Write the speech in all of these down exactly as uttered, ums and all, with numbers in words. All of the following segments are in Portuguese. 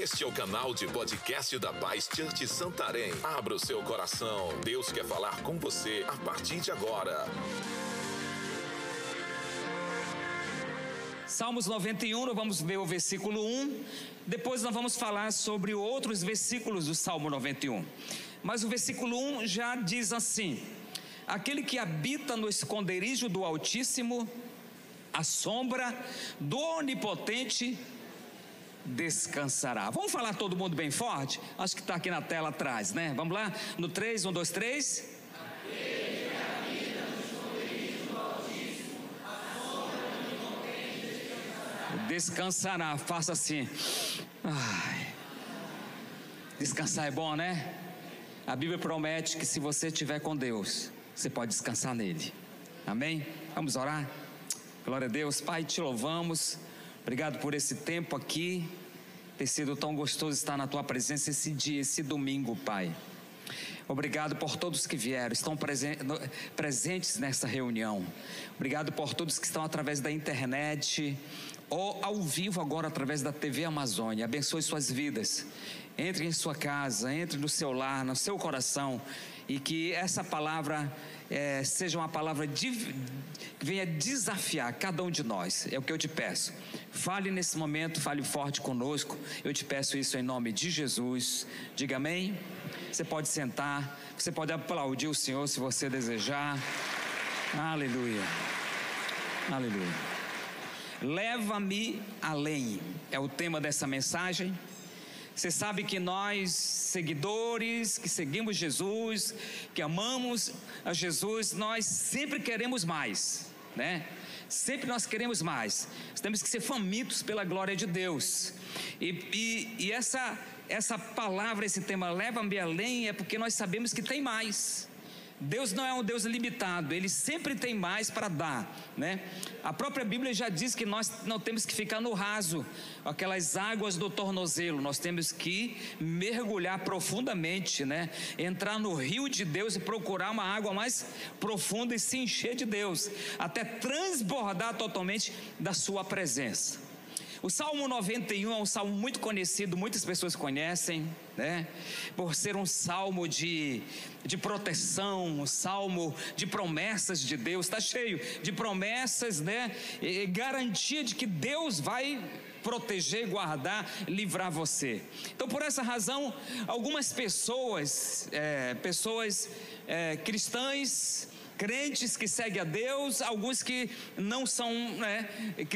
Este é o canal de podcast da Paz Church Santarém. Abra o seu coração. Deus quer falar com você a partir de agora. Salmos noventa e um, nós vamos ver o versículo um. Depois nós vamos falar sobre outros versículos do Salmo noventa e um. Mas o versículo um já diz assim: aquele que habita no esconderijo do Altíssimo, à sombra do Onipotente descansará. Vamos falar todo mundo bem forte? Acho que está aqui na tela atrás, né? Vamos lá? No três, um, dois, três. Aquele que habita no esconderijo do Altíssimo, à sombra do Onipotente descansará. Descansará. Faça assim. Ai. Descansar é bom, né? A Bíblia promete que se você estiver com Deus, você pode descansar nele. Amém? Vamos orar? Glória a Deus. Pai, te louvamos. Obrigado por esse tempo aqui, ter sido tão gostoso estar na tua presença esse dia, esse domingo, Pai. Obrigado por todos que vieram, estão presen- presentes nessa reunião. Obrigado por todos que estão através da internet ou ao vivo agora através da T V Amazônia. Abençoe suas vidas. Entre em sua casa, entre no seu lar, no seu coração, e que essa palavra é, seja uma palavra de, que venha desafiar cada um de nós. É o que eu te peço. Fale nesse momento, fale forte conosco. Eu te peço isso em nome de Jesus. Diga amém. Você pode sentar, você pode aplaudir o Senhor se você desejar. Aleluia. Aleluia. Leva-me além é o tema dessa mensagem. Você sabe que nós, seguidores, que seguimos Jesus, que amamos a Jesus, nós sempre queremos mais, né? Sempre nós queremos mais. Nós temos que ser famintos pela glória de Deus. E, e, e essa, essa palavra, esse tema, leva-me além, é porque nós sabemos que tem mais. Deus não é um Deus limitado, Ele sempre tem mais para dar, né? A própria Bíblia já diz que nós não temos que ficar no raso, aquelas águas do tornozelo. Nós temos que mergulhar profundamente, né? Entrar no rio de Deus e procurar uma água mais profunda e se encher de Deus, até transbordar totalmente da sua presença. O Salmo noventa e um é um salmo muito conhecido, muitas pessoas conhecem, né? Por ser um salmo de, de proteção, um salmo de promessas de Deus. Está cheio de promessas, né? E garantia de que Deus vai proteger, guardar, livrar você. Então, por essa razão, algumas pessoas, é, pessoas é, cristãs, crentes que seguem a Deus, alguns que não são, né,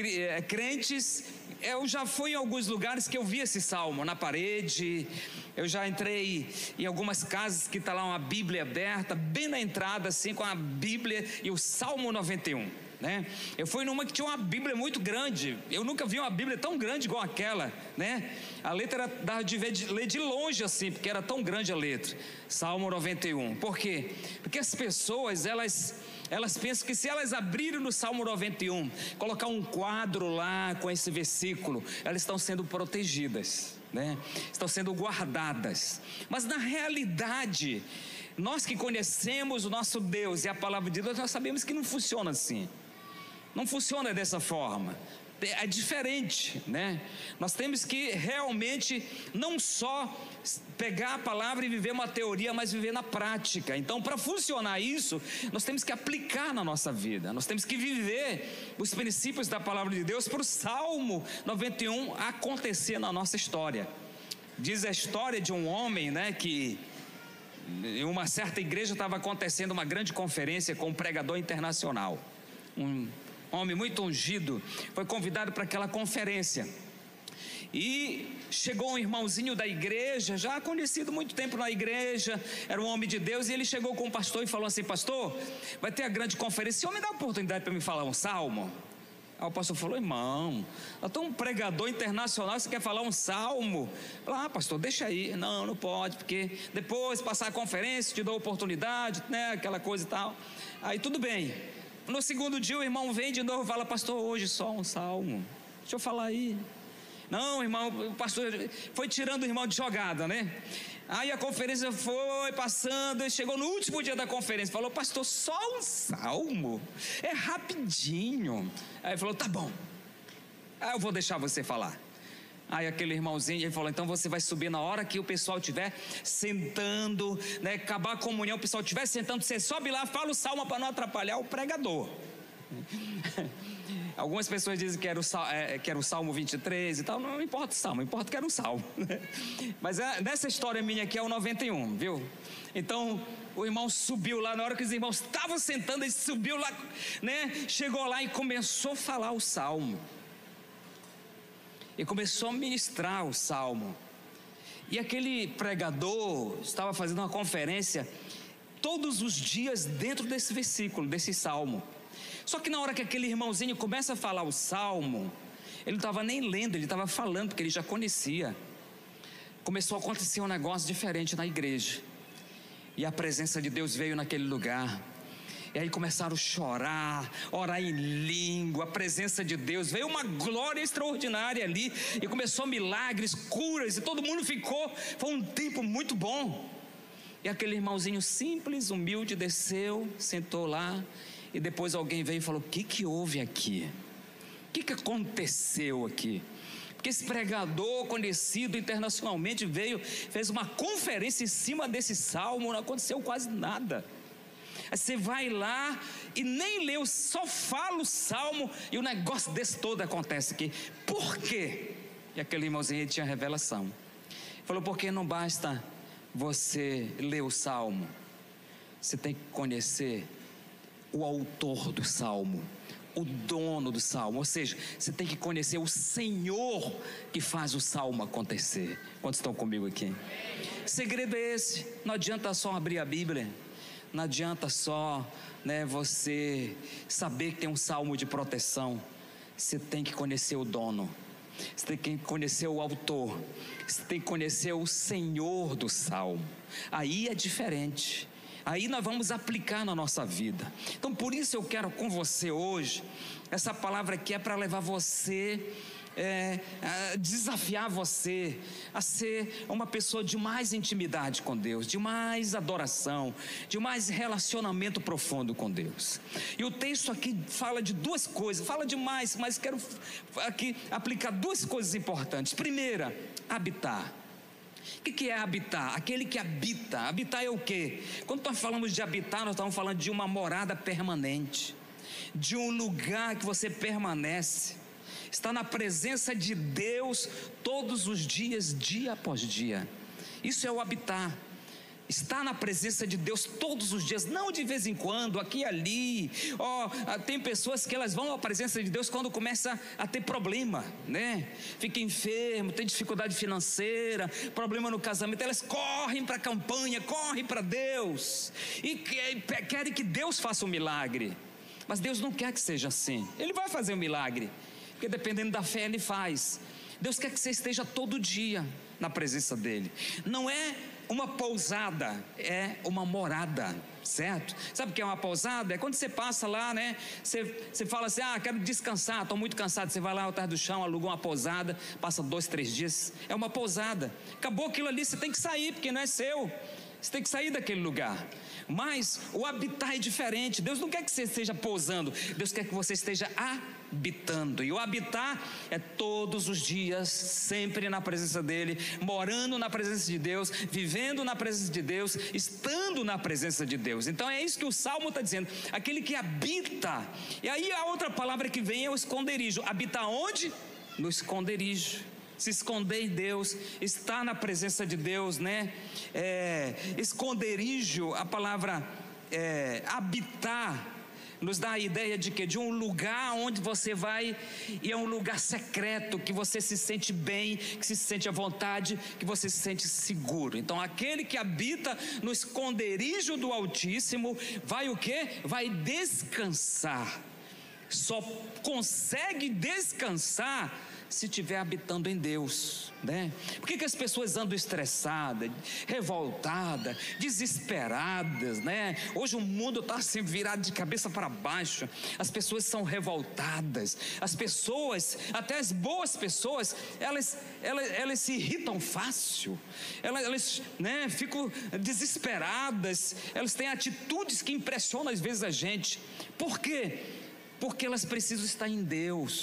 crentes. Eu já fui em alguns lugares que eu vi esse salmo na parede. Eu já entrei em algumas casas que está lá uma Bíblia aberta, bem na entrada assim, com a Bíblia e o Salmo noventa e um, né? Eu fui numa que tinha uma Bíblia muito grande. Eu nunca vi uma Bíblia tão grande igual aquela, né? A letra dava de ver de, ler de longe assim, porque era tão grande a letra. Salmo noventa e um. Por quê? Porque as pessoas, elas Elas pensam que se elas abrirem no Salmo noventa e um, colocar um quadro lá com esse versículo, elas estão sendo protegidas, né? Estão sendo guardadas. Mas na realidade, nós que conhecemos o nosso Deus e a palavra de Deus, nós sabemos que não funciona assim. Não funciona dessa forma. É diferente, né? Nós temos que realmente não só pegar a palavra e viver uma teoria, mas viver na prática. Então, para funcionar isso, nós temos que aplicar na nossa vida. Nós temos que viver os princípios da palavra de Deus para o Salmo noventa e um acontecer na nossa história. Diz a história de um homem, né, que em uma certa igreja estava acontecendo uma grande conferência com um pregador internacional. Um homem muito ungido foi convidado para aquela conferência. E chegou um irmãozinho da igreja, já conhecido muito tempo na igreja, era um homem de Deus, e ele chegou com o pastor e falou assim: pastor, vai ter a grande conferência, o senhor me dá a oportunidade para me falar um salmo? Aí o pastor falou: irmão, eu estou um pregador internacional, você quer falar um salmo? Ah, pastor, deixa aí. Não, não pode, porque depois passar a conferência, te dou a oportunidade, né, aquela coisa e tal. Aí tudo bem. No segundo dia o irmão vem de novo e fala: pastor, hoje só um salmo, deixa eu falar aí. Não, irmão, o pastor foi tirando o irmão de jogada, né? Aí a conferência foi passando, e chegou no último dia da conferência, falou: pastor, só um salmo? É rapidinho. Aí ele falou: tá bom, aí eu vou deixar você falar. Aí aquele irmãozinho, ele falou, então você vai subir na hora que o pessoal estiver sentando, né, acabar a comunhão, o pessoal estiver sentando, você sobe lá, fala o salmo para não atrapalhar o pregador. Algumas pessoas dizem que era, o, é, que era o Salmo vinte e três e tal. Não importa o salmo, importa que era um salmo. Mas é, nessa história minha aqui é o noventa e um, viu? Então o irmão subiu lá, na hora que os irmãos estavam sentando, ele subiu lá, né? Chegou lá e começou a falar o salmo. E começou a ministrar o salmo. E aquele pregador estava fazendo uma conferência todos os dias dentro desse versículo, desse salmo. Só que na hora que aquele irmãozinho começa a falar o salmo, ele não estava nem lendo, ele estava falando, porque ele já conhecia. Começou a acontecer um negócio diferente na igreja. E a presença de Deus veio naquele lugar. E aí começaram a chorar, orar em língua, a presença de Deus. Veio uma glória extraordinária ali. E começou milagres, curas, e todo mundo ficou. Foi um tempo muito bom. E aquele irmãozinho simples, humilde, desceu, sentou lá. E depois alguém veio e falou, o que que houve aqui? O que que aconteceu aqui? Porque esse pregador conhecido internacionalmente veio, fez uma conferência em cima desse salmo, não aconteceu quase nada. Aí você vai lá e nem leu, só fala o salmo e o negócio desse todo acontece aqui. Por quê? E aquele irmãozinho tinha revelação. Falou, porque não basta você ler o salmo, você tem que conhecer o autor do salmo, o dono do salmo, ou seja, você tem que conhecer o Senhor que faz o salmo acontecer. Quantos estão comigo aqui? O segredo é esse. Não adianta só abrir a Bíblia, não adianta só, né, você saber que tem um salmo de proteção. Você tem que conhecer o dono, você tem que conhecer o autor, você tem que conhecer o Senhor do salmo. Aí é diferente. Aí nós vamos aplicar na nossa vida. Então por isso eu quero com você hoje, essa palavra aqui é para levar você, é, a desafiar você a ser uma pessoa de mais intimidade com Deus, de mais adoração, de mais relacionamento profundo com Deus. E o texto aqui fala de duas coisas, fala de mais, mas quero aqui aplicar duas coisas importantes. Primeira, habitar. O que é habitar? Aquele que habita. Habitar é o quê? Quando nós falamos de habitar, nós estamos falando de uma morada permanente, de um lugar que você permanece, está na presença de Deus todos os dias, dia após dia. Isso é o habitar. Está na presença de Deus todos os dias, não de vez em quando, aqui e ali. Oh, tem pessoas que elas vão à presença de Deus quando começa a ter problema, né? Fica enfermo, tem dificuldade financeira, problema no casamento, elas correm para a campanha, correm para Deus e querem que Deus faça um milagre. Mas Deus não quer que seja assim. Ele vai fazer um milagre, porque dependendo da fé Ele faz. Deus quer que você esteja todo dia na presença dEle. Não é uma pousada, é uma morada, certo? Sabe o que é uma pousada? É quando você passa lá, né? Você, você fala assim, ah, quero descansar, estou muito cansado. Você vai lá ao tarde do chão, aluga uma pousada, passa dois, três dias. É uma pousada. Acabou aquilo ali, você tem que sair, porque não é seu. Você tem que sair daquele lugar. Mas o habitar é diferente. Deus não quer que você esteja pousando, Deus quer que você esteja habitando. E o habitar é todos os dias, sempre na presença dEle, morando na presença de Deus, vivendo na presença de Deus, estando na presença de Deus. Então é isso que o Salmo está dizendo, aquele que habita. E aí a outra palavra que vem é o esconderijo. Habitar onde? No esconderijo. Se esconder em Deus, estar na presença de Deus, né? É, esconderijo, a palavra é, habitar, nos dá a ideia de que de um lugar onde você vai e é um lugar secreto, que você se sente bem, que se sente à vontade, que você se sente seguro. Então aquele que habita no esconderijo do Altíssimo vai o quê? Vai descansar. Só consegue descansar se estiver habitando em Deus, né? Por que que as pessoas andam estressadas, revoltadas, desesperadas, né? Hoje o mundo está assim virado de cabeça para baixo. As pessoas são revoltadas, as pessoas, até as boas pessoas, elas, elas, elas se irritam fácil, elas, elas né, ficam desesperadas, elas têm atitudes que impressionam às vezes a gente. Por quê? Porque elas precisam estar em Deus.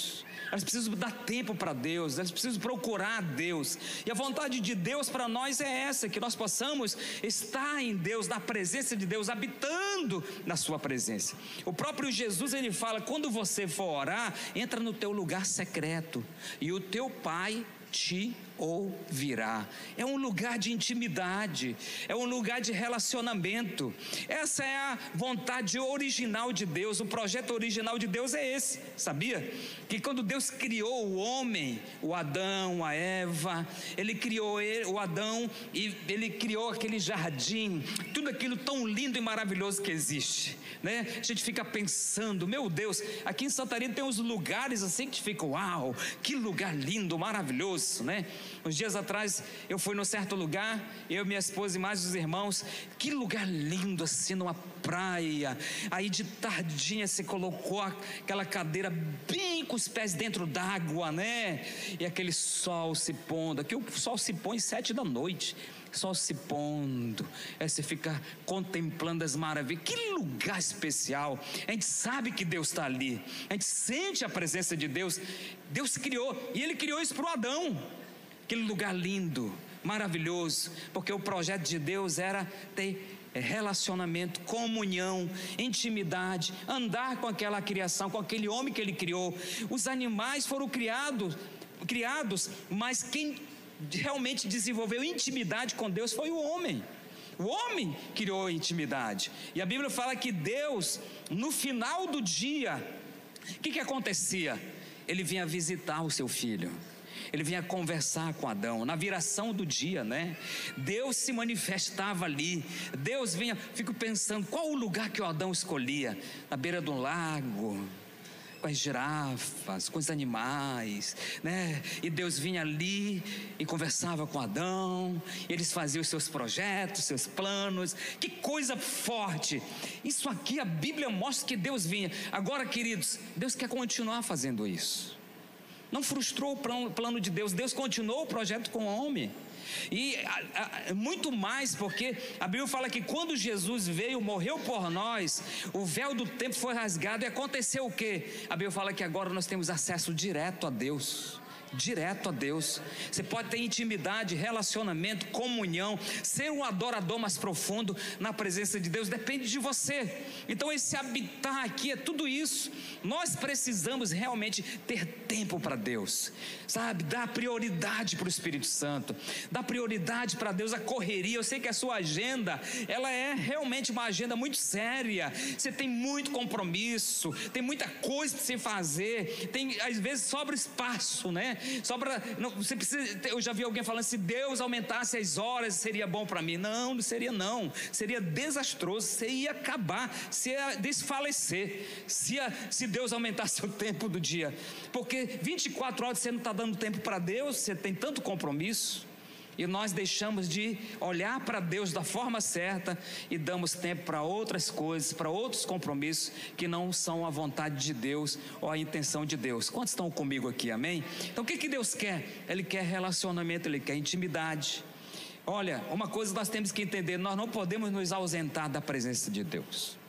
elas precisam dar tempo para Deus, elas precisam procurar Deus. E a vontade de Deus para nós é essa, que nós possamos estar em Deus, na presença de Deus, habitando na sua presença. O próprio Jesus, ele fala: quando você for orar, entra no teu lugar secreto e o teu Pai te ouvirá. É um lugar de intimidade, é um lugar de relacionamento. Essa é a vontade original de Deus. O projeto original de Deus é esse, sabia? Que quando Deus criou o homem, o Adão, a Eva, ele criou ele, o Adão, e ele criou aquele jardim, tudo aquilo tão lindo e maravilhoso que existe, né? A gente fica pensando, meu Deus, aqui em Santarém tem uns lugares assim que fica, uau, que lugar lindo, maravilhoso, né? Uns dias atrás eu fui num certo lugar, eu, minha esposa e mais os irmãos, que lugar lindo assim, numa praia. Aí de tardinha se colocou aquela cadeira bem com os pés dentro d'água, né? E aquele sol se pondo, aqui o sol se põe sete da noite, sol se pondo, aí você fica contemplando as maravilhas. Que lugar especial. A gente sabe que Deus está ali, a gente sente a presença de Deus. Deus criou, e Ele criou isso para o Adão, aquele lugar lindo, maravilhoso, porque o projeto de Deus era ter relacionamento, comunhão, intimidade, andar com aquela criação, com aquele homem que Ele criou. Os animais foram criados, criados, mas quem realmente desenvolveu intimidade com Deus foi o homem. O homem criou a intimidade. E a Bíblia fala que Deus, no final do dia, o que que acontecia? Ele vinha visitar o seu filho, ele vinha conversar com Adão, na viração do dia, né? Deus se manifestava ali, Deus vinha. Fico pensando, qual o lugar que o Adão escolhia? Na beira de um lago, com as girafas, com os animais, né? E Deus vinha ali e conversava com Adão, e eles faziam os seus projetos, seus planos. Que coisa forte! Isso aqui a Bíblia mostra que Deus vinha. Agora, queridos, Deus quer continuar fazendo isso. Não frustrou o plano de Deus, Deus continuou o projeto com o homem. E a, a, muito mais, porque a Bíblia fala que quando Jesus veio, morreu por nós, o véu do tempo foi rasgado. E aconteceu o quê? A Bíblia fala que agora nós temos acesso direto a Deus. Direto a Deus. Você pode ter intimidade, relacionamento, comunhão, ser um adorador mais profundo na presença de Deus. Depende de você. Então esse habitar aqui é tudo isso. Nós precisamos realmente ter tempo para Deus, sabe? Dar prioridade para o Espírito Santo, dar prioridade para Deus. A correria, eu sei que a sua agenda, ela é realmente uma agenda muito séria. Você tem muito compromisso, tem muita coisa para você fazer, tem, às vezes sobra espaço, né? Só para, não, você precisa, eu já vi alguém falando, se Deus aumentasse as horas seria bom para mim. Não, não seria não, seria desastroso, você ia acabar, você ia desfalecer, se, ia, se Deus aumentasse o tempo do dia, porque vinte e quatro horas você não está dando tempo para Deus, você tem tanto compromisso. E nós deixamos de olhar para Deus da forma certa e damos tempo para outras coisas, para outros compromissos que não são a vontade de Deus ou a intenção de Deus. Quantos estão comigo aqui, amém? Então o que que Deus quer? Ele quer relacionamento, Ele quer intimidade. Olha, uma coisa nós temos que entender, nós não podemos nos ausentar da presença de Deus.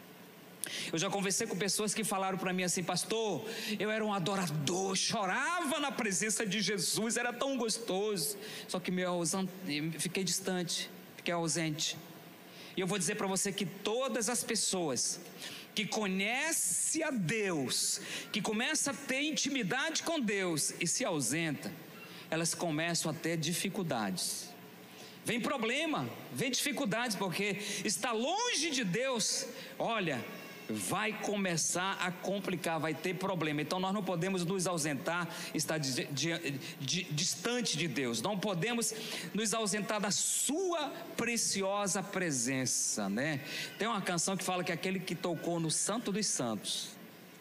Eu já conversei com pessoas que falaram para mim assim: pastor, eu era um adorador, chorava na presença de Jesus, era tão gostoso, só que meu ausente, fiquei distante, fiquei ausente. E eu vou dizer para você que todas as pessoas que conhecem a Deus, que começam a ter intimidade com Deus e se ausentam, elas começam a ter dificuldades. Vem problema, vem dificuldades, porque está longe de Deus. Olha, vai começar a complicar, vai ter problema. Então nós não podemos nos ausentar, estar de, de, de, distante de Deus. Não podemos nos ausentar da sua preciosa presença, né? Tem uma canção que fala que aquele que tocou no Santo dos Santos.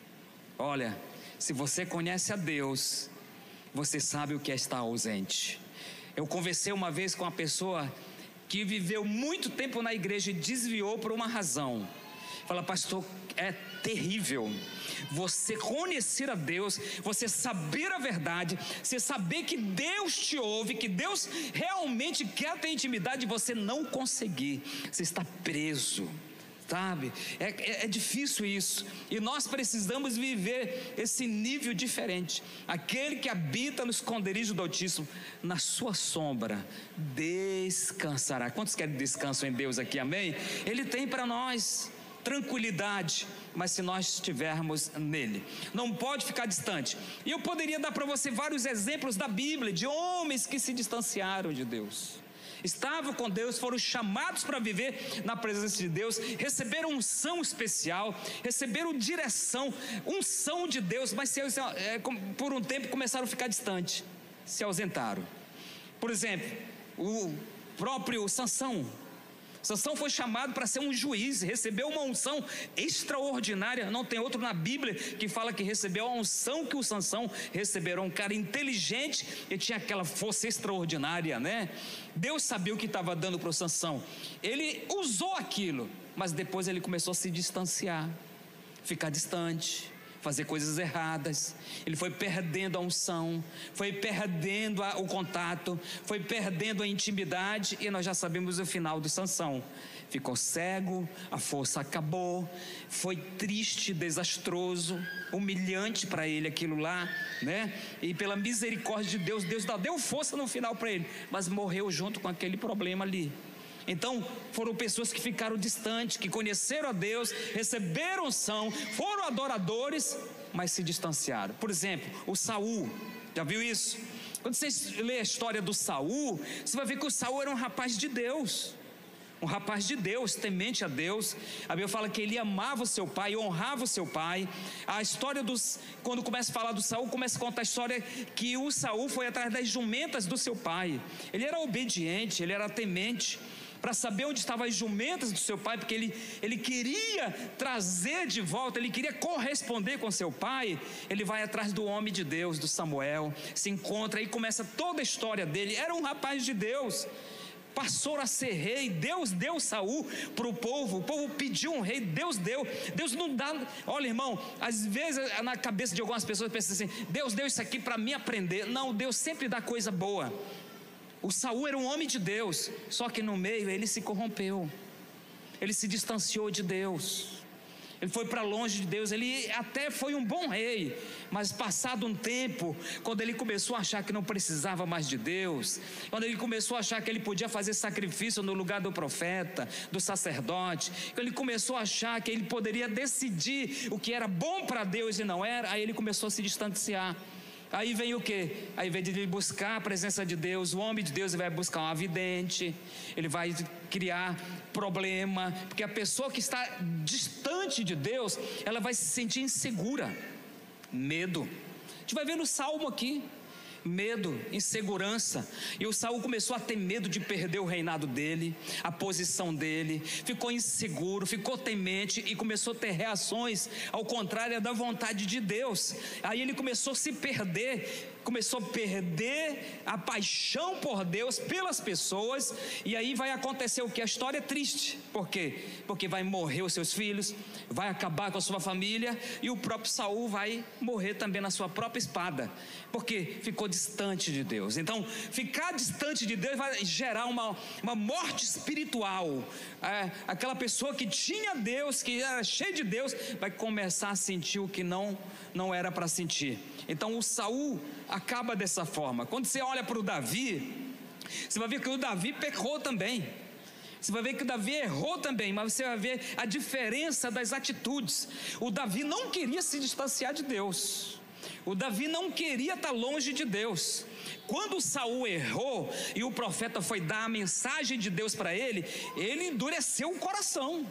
Olha, se você conhece a Deus, você sabe o que é estar ausente. Eu conversei uma vez com uma pessoa que viveu muito tempo na igreja e desviou por uma razão. Fala, pastor, é terrível você conhecer a Deus, você saber a verdade, você saber que Deus te ouve, que Deus realmente quer ter intimidade e você não conseguir, você está preso, sabe? É, é, é difícil isso, e nós precisamos viver esse nível diferente. Aquele que habita no esconderijo do Altíssimo, na sua sombra descansará. Quantos querem descanso em Deus aqui, amém? Ele tem para nós tranquilidade, mas se nós estivermos nele, não pode ficar distante. E eu poderia dar para você vários exemplos da Bíblia, de homens que se distanciaram de Deus, estavam com Deus, foram chamados para viver na presença de Deus, receberam unção especial, receberam direção, unção de Deus, mas se, é, por um tempo começaram a ficar distantes, se ausentaram. Por exemplo, o próprio Sansão. Sansão foi chamado para ser um juiz, recebeu uma unção extraordinária. Não tem outro na Bíblia que fala que recebeu a unção que o Sansão recebeu. Um cara inteligente e tinha aquela força extraordinária, né? Deus sabia o que estava dando para o Sansão. Ele usou aquilo, mas depois ele começou a se distanciar, ficar distante, fazer coisas erradas. Ele foi perdendo a unção, foi perdendo a, o contato, foi perdendo a intimidade, e nós já sabemos o final de Sansão. Ficou cego, a força acabou, foi triste, desastroso, humilhante para ele aquilo lá, né? E pela misericórdia de Deus, Deus deu força no final para ele, mas morreu junto com aquele problema ali. Então foram pessoas que ficaram distantes, que conheceram a Deus, receberam unção, foram adoradores, mas se distanciaram. Por exemplo, o Saul, já viu isso? Quando você lê a história do Saul, você vai ver que o Saul era um rapaz de Deus, um rapaz de Deus, temente a Deus. A Bíblia fala que ele amava o seu pai, honrava o seu pai. A história dos, quando começa a falar do Saul, começa a contar a história que o Saul foi atrás das jumentas do seu pai. Ele era obediente, ele era temente, para saber onde estavam as jumentas do seu pai, porque ele, ele queria trazer de volta, ele queria corresponder com seu pai. Ele vai atrás do homem de Deus, do Samuel, se encontra, aí começa toda a história dele. Era um rapaz de Deus, passou a ser rei. Deus deu Saul para o povo, o povo pediu um rei, Deus deu. Deus não dá, olha irmão, às vezes na cabeça de algumas pessoas pensa assim: Deus deu isso aqui para mim aprender. Não, Deus sempre dá coisa boa. O Saul era um homem de Deus, só que no meio ele se corrompeu, ele se distanciou de Deus, ele foi para longe de Deus. Ele até foi um bom rei, mas passado um tempo, quando ele começou a achar que não precisava mais de Deus, quando ele começou a achar que ele podia fazer sacrifício no lugar do profeta, do sacerdote, quando ele começou a achar que ele poderia decidir o que era bom para Deus e não era, aí ele começou a se distanciar. Aí vem o que? Aí vem de buscar a presença de Deus, o homem de Deus vai buscar um vidente, ele vai criar problema, porque a pessoa que está distante de Deus, ela vai se sentir insegura, medo. A gente vai ver no Salmo aqui, medo, insegurança. E o Saul começou a ter medo de perder o reinado dele, a posição dele, ficou inseguro, ficou temente e começou a ter reações ao contrário da vontade de Deus. Aí ele começou a se perder, começou a perder a paixão por Deus, pelas pessoas. E aí vai acontecer o que? A história é triste. Por quê? Porque vai morrer os seus filhos, vai acabar com a sua família, e o próprio Saul vai morrer também na sua própria espada, porque ficou distante de Deus. Então ficar distante de Deus vai gerar uma, uma morte espiritual. É, aquela pessoa que tinha Deus, que era cheia de Deus, vai começar a sentir o que não, não era para sentir. Então o Saul acaba dessa forma. Quando você olha para o Davi, você vai ver que o Davi pecou também, você vai ver que o Davi errou também, mas você vai ver a diferença das atitudes. O Davi não queria se distanciar de Deus, o Davi não queria estar longe de Deus. Quando Saul errou e o profeta foi dar a mensagem de Deus para ele, ele endureceu o coração,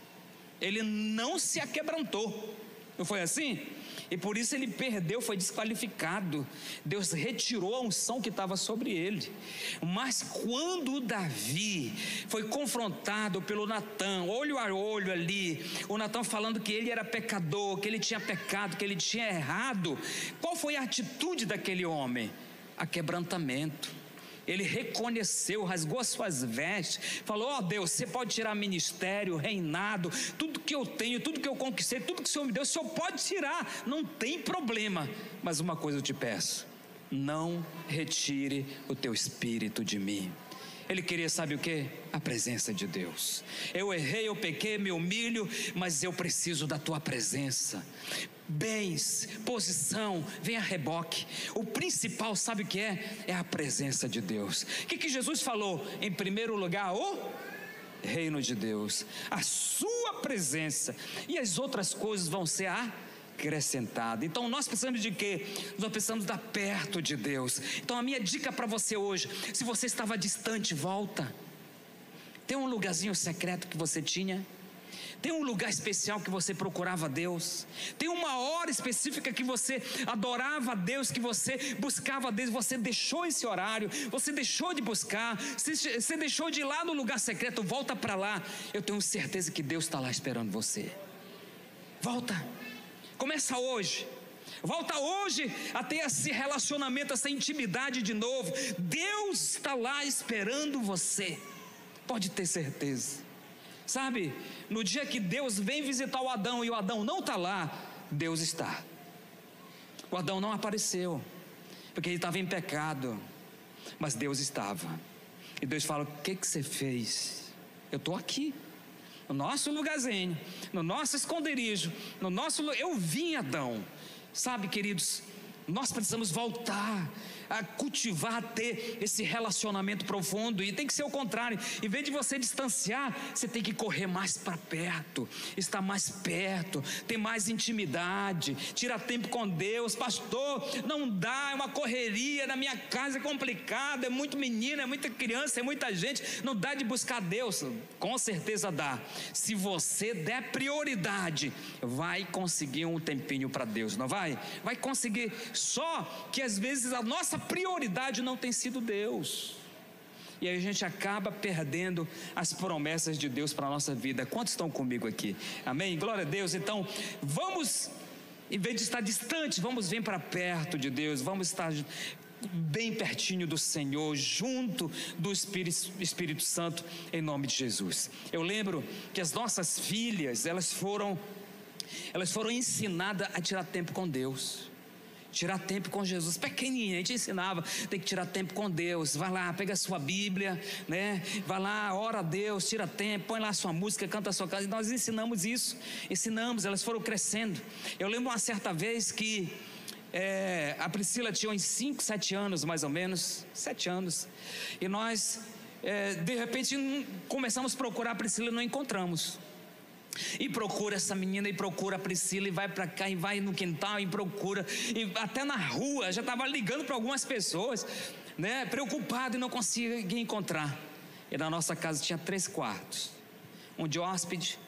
ele não se aquebrantou, não foi assim? E por isso ele perdeu, foi desqualificado. Deus retirou a unção que estava sobre ele. Mas quando Davi foi confrontado pelo Natã, olho a olho ali, o Natã falando que ele era pecador, que ele tinha pecado, que ele tinha errado, qual foi a atitude daquele homem? Aquebrantamento. Ele reconheceu, rasgou as suas vestes, falou: ó Deus, você pode tirar ministério, reinado, tudo que eu tenho, tudo que eu conquistei, tudo que o Senhor me deu, o Senhor pode tirar, não tem problema, mas uma coisa eu te peço: não retire o teu espírito de mim. Ele queria, sabe o que? A presença de Deus. Eu errei, eu pequei, me humilho, mas eu preciso da tua presença. Bens, posição, vem a reboque. O principal, sabe o que é? É a presença de Deus. O que que Jesus falou? Em primeiro lugar, o reino de Deus, a sua presença, e as outras coisas vão ser acrescentadas. Então nós precisamos de quê? Nós precisamos estar perto de Deus. Então a minha dica para você hoje: se você estava distante, volta. Tem um lugarzinho secreto que você tinha? Tem um lugar especial que você procurava Deus? Tem uma hora específica que você adorava a Deus, que você buscava a Deus? Você deixou esse horário, você deixou de buscar, você deixou de ir lá no lugar secreto? Volta para lá. Eu tenho certeza que Deus está lá esperando você. Volta, começa hoje. Volta hoje a ter esse relacionamento, essa intimidade de novo. Deus está lá esperando você, pode ter certeza. Sabe, no dia que Deus vem visitar o Adão e o Adão não está lá, Deus está. O Adão não apareceu, porque ele estava em pecado, mas Deus estava. E Deus fala: o que que você fez? Eu estou aqui, no nosso lugarzinho, no nosso esconderijo, no nosso, eu vim, Adão. Sabe, queridos, nós precisamos voltar a cultivar, a ter esse relacionamento profundo. E tem que ser o contrário. Em vez de você distanciar, você tem que correr mais para perto, estar mais perto, ter mais intimidade, tirar tempo com Deus. Pastor, não dá, é uma correria, na minha casa é complicado, é muito menino, é muita criança, é muita gente, não dá de buscar Deus. Com certeza dá. Se você der prioridade, vai conseguir um tempinho para Deus, não vai? Vai conseguir. Só que às vezes a nossa prioridade não tem sido Deus, e aí a gente acaba perdendo as promessas de Deus para a nossa vida. Quantos estão comigo aqui? Amém? Glória a Deus. Então vamos, em vez de estar distante, vamos vir para perto de Deus, vamos estar bem pertinho do Senhor, junto do Espírito, Espírito Santo, em nome de Jesus. Eu lembro que as nossas filhas, elas foram elas foram ensinadas a tirar tempo com Deus, tirar tempo com Jesus. Pequenininha, a gente ensinava, tem que tirar tempo com Deus. Vai lá, pega a sua Bíblia, né? Vai lá, ora a Deus, tira tempo, põe lá a sua música, canta a sua casa. E nós ensinamos isso, ensinamos, elas foram crescendo. Eu lembro uma certa vez que é, a Priscila tinha uns cinco, sete anos mais ou menos, sete anos, e nós é, de repente começamos a procurar a Priscila e não encontramos. E procura essa menina, e procura a Priscila, e vai para cá, e vai no quintal, e procura, e até na rua, já estava ligando para algumas pessoas, né, preocupado, e não conseguia encontrar. E na nossa casa tinha três quartos, um de hóspede,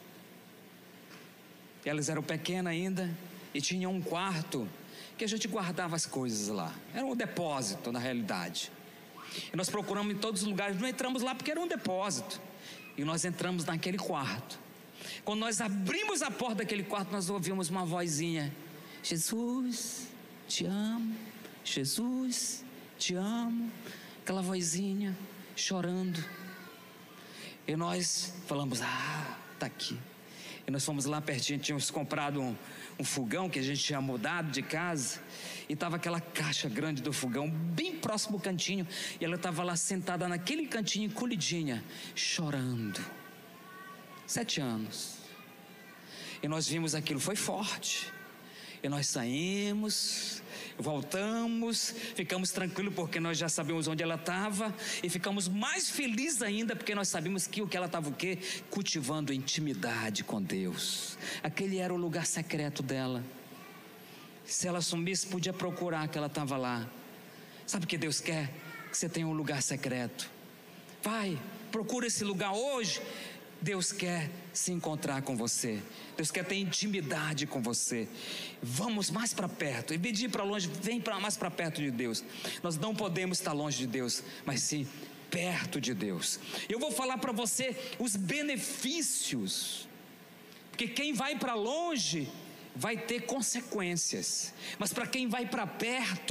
elas eram pequenas ainda, e tinha um quarto que a gente guardava as coisas lá, era um depósito na realidade. E nós procuramos em todos os lugares, não entramos lá porque era um depósito, e nós entramos naquele quarto. Quando nós abrimos a porta daquele quarto, nós ouvimos uma vozinha: Jesus, te amo, Jesus, te amo. Aquela vozinha chorando. E nós falamos: ah, tá aqui. E nós fomos lá pertinho, tínhamos comprado um, um fogão que a gente tinha mudado de casa, e estava aquela caixa grande do fogão bem próximo ao cantinho, e ela estava lá sentada naquele cantinho, encolhidinha, chorando. Sete anos. E nós vimos aquilo, foi forte. E nós saímos, voltamos, ficamos tranquilos porque nós já sabemos onde ela estava, e ficamos mais felizes ainda porque nós sabíamos que o que ela estava o quê? Cultivando intimidade com Deus. Aquele era o lugar secreto dela. Se ela sumisse, podia procurar que ela estava lá. Sabe o que Deus quer? Que você tenha um lugar secreto. Vai, procura esse lugar hoje. Deus quer se encontrar com você, Deus quer ter intimidade com você. Vamos mais para perto, em vez de ir para longe, vem para mais para perto de Deus. Nós não podemos estar longe de Deus, mas sim perto de Deus. Eu vou falar para você os benefícios, porque quem vai para longe vai ter consequências, mas para quem vai para perto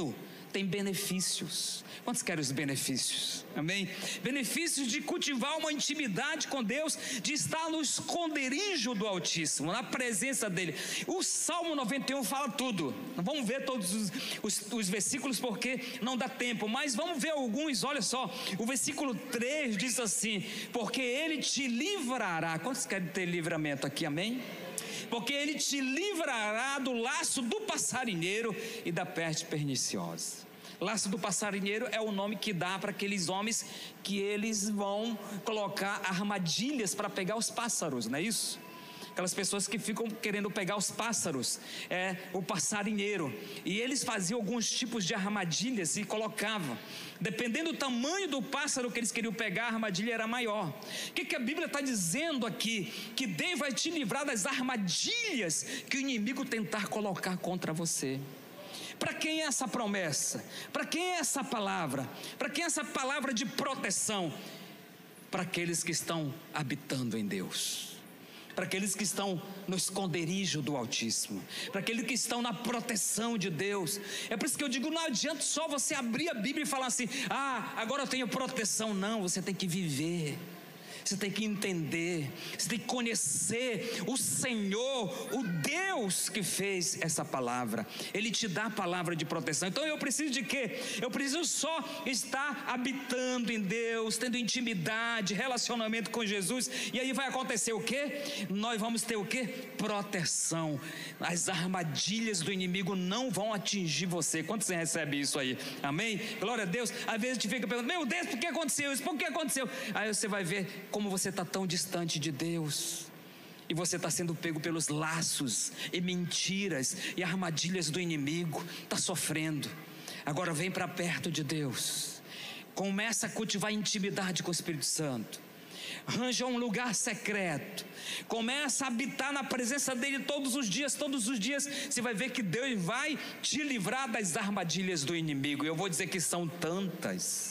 tem benefícios. Quantos querem os benefícios? Amém? Benefícios de cultivar uma intimidade com Deus, de estar no esconderijo do Altíssimo, na presença dele. O Salmo noventa e um fala tudo. Não vamos ver todos os, os, os versículos porque não dá tempo, mas vamos ver alguns. Olha só, o versículo três diz assim: porque ele te livrará. Quantos querem ter livramento aqui? Amém? Porque ele te livrará do laço do passarinheiro e da peste perniciosa. Laço do passarinheiro é o nome que dá para aqueles homens que eles vão colocar armadilhas para pegar os pássaros, não é isso? Aquelas pessoas que ficam querendo pegar os pássaros, é o passarinheiro. E eles faziam alguns tipos de armadilhas e colocavam. Dependendo do tamanho do pássaro que eles queriam pegar, a armadilha era maior. O que, que a Bíblia está dizendo aqui? Que Deus vai te livrar das armadilhas que o inimigo tentar colocar contra você. Para quem é essa promessa? Para quem é essa palavra? Para quem é essa palavra de proteção? Para aqueles que estão habitando em Deus, para aqueles que estão no esconderijo do Altíssimo, para aqueles que estão na proteção de Deus. É por isso que eu digo, não adianta só você abrir a Bíblia e falar assim: ah, agora eu tenho proteção. Não, você tem que viver. Você tem que entender, você tem que conhecer o Senhor, o Deus que fez essa palavra. Ele te dá a palavra de proteção. Então eu preciso de quê? Eu preciso só estar habitando em Deus, tendo intimidade, relacionamento com Jesus. E aí vai acontecer o quê? Nós vamos ter o quê? Proteção. As armadilhas do inimigo não vão atingir você. Quantos você recebe isso aí? Amém? Glória a Deus. Às vezes a gente fica perguntando: meu Deus, por que aconteceu isso? Por que aconteceu? Aí você vai ver como você está tão distante de Deus, e você está sendo pego pelos laços e mentiras e armadilhas do inimigo, está sofrendo. Agora vem para perto de Deus, começa a cultivar intimidade com o Espírito Santo, arranja um lugar secreto, começa a habitar na presença dele todos os dias. Todos os dias você vai ver que Deus vai te livrar das armadilhas do inimigo. Eu vou dizer que são tantas.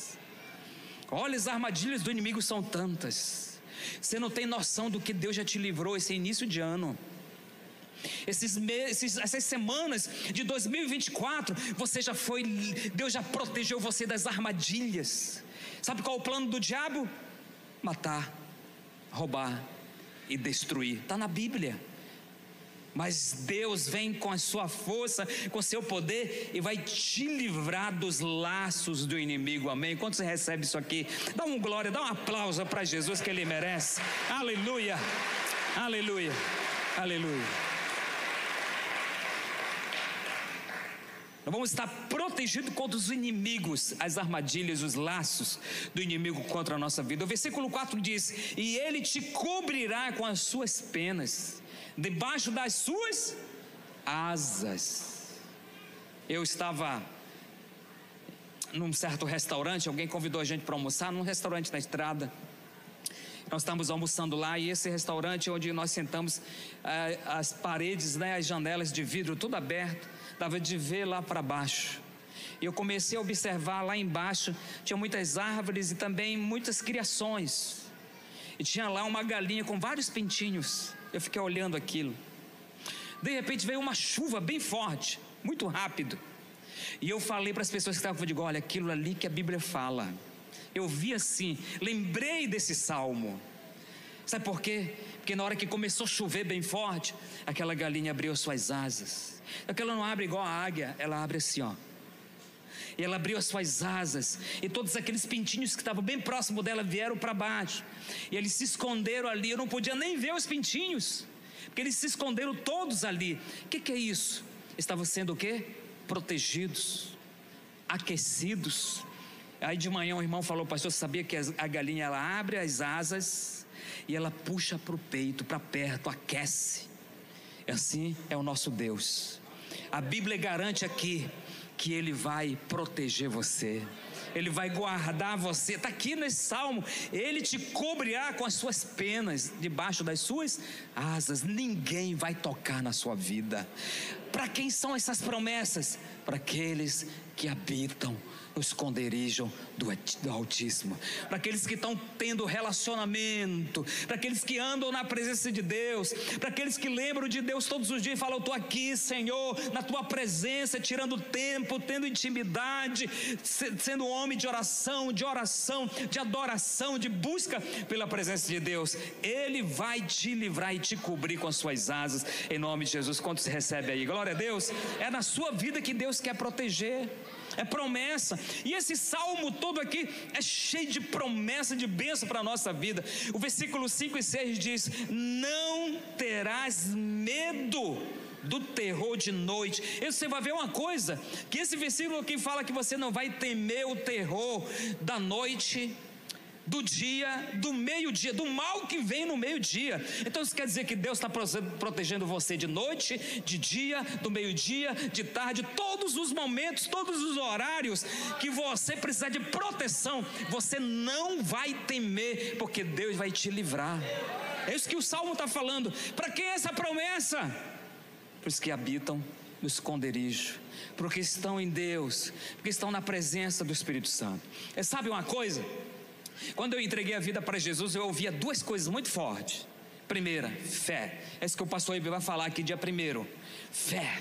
Olha, as armadilhas do inimigo são tantas. Você não tem noção do que Deus já te livrou esse início de ano. Esses meses, essas semanas de dois mil e vinte e quatro, você já foi, Deus já protegeu você das armadilhas. Sabe qual é o plano do diabo? Matar, roubar e destruir. Está na Bíblia. Mas Deus vem com a sua força, com o seu poder, e vai te livrar dos laços do inimigo. Amém? Quando você recebe isso aqui, dá um glória, dá um aplauso para Jesus, que Ele merece. Aleluia, aleluia, aleluia. Nós vamos estar protegidos contra os inimigos, as armadilhas, os laços do inimigo contra a nossa vida. O versículo quatro diz: e Ele te cobrirá com as suas penas, debaixo das suas asas. Eu estava num certo restaurante, alguém convidou a gente para almoçar, num restaurante na estrada. Nós estávamos almoçando lá, e esse restaurante onde nós sentamos, eh, as paredes, né, as janelas de vidro, tudo aberto, dava de ver lá para baixo. E eu comecei a observar lá embaixo, tinha muitas árvores e também muitas criações. E tinha lá uma galinha com vários pintinhos. Eu fiquei olhando aquilo. De repente veio uma chuva bem forte, muito rápido. E eu falei para as pessoas que estavam comigo: olha, aquilo ali que a Bíblia fala. Eu vi assim, lembrei desse salmo. Sabe por quê? Porque na hora que começou a chover bem forte, aquela galinha abriu suas asas. Aquela não abre igual a águia, ela abre assim, ó. E ela abriu as suas asas, e todos aqueles pintinhos que estavam bem próximo dela vieram para baixo, e eles se esconderam ali. Eu não podia nem ver os pintinhos, porque eles se esconderam todos ali. O que, que é isso? Estavam sendo o quê? Protegidos, aquecidos. Aí de manhã o irmão falou: pastor, você sabia que a galinha, ela abre as asas e ela puxa para o peito, para perto, aquece. Assim é o nosso Deus. A Bíblia garante aqui que Ele vai proteger você, Ele vai guardar você. Está aqui nesse salmo: Ele te cobrirá com as suas penas, debaixo das suas asas ninguém vai tocar na sua vida. Para quem são essas promessas? Para aqueles que habitam no esconderijo do, do Altíssimo. Para aqueles que estão tendo relacionamento, para aqueles que andam na presença de Deus, para aqueles que lembram de Deus todos os dias e falam: eu estou aqui, Senhor, na tua presença, tirando tempo, tendo intimidade, sendo um homem de oração, de oração, de adoração, de busca pela presença de Deus. Ele vai te livrar e te cobrir com as suas asas, em nome de Jesus. Quantos recebe aí? Glória a Deus. É na sua vida que Deus quer proteger, é promessa. E esse salmo todo aqui é cheio de promessa, de bênção para a nossa vida. O versículo cinco e seis diz: não terás medo do terror de noite. E você vai ver uma coisa, que esse versículo aqui fala que você não vai temer o terror da noite, do dia, do meio-dia, do mal que vem no meio-dia. Então isso quer dizer que Deus está protegendo você de noite, de dia, do meio-dia, de tarde, todos os momentos, todos os horários que você precisar de proteção, você não vai temer, porque Deus vai te livrar. É isso que o Salmo está falando. Para quem é essa promessa? Para os que habitam no esconderijo, porque estão em Deus, porque estão na presença do Espírito Santo. E sabe uma coisa? Quando eu entreguei a vida para Jesus, eu ouvia duas coisas muito fortes. Primeira, fé. É isso que o pastor Ibe vai falar aqui dia primeiro. Fé.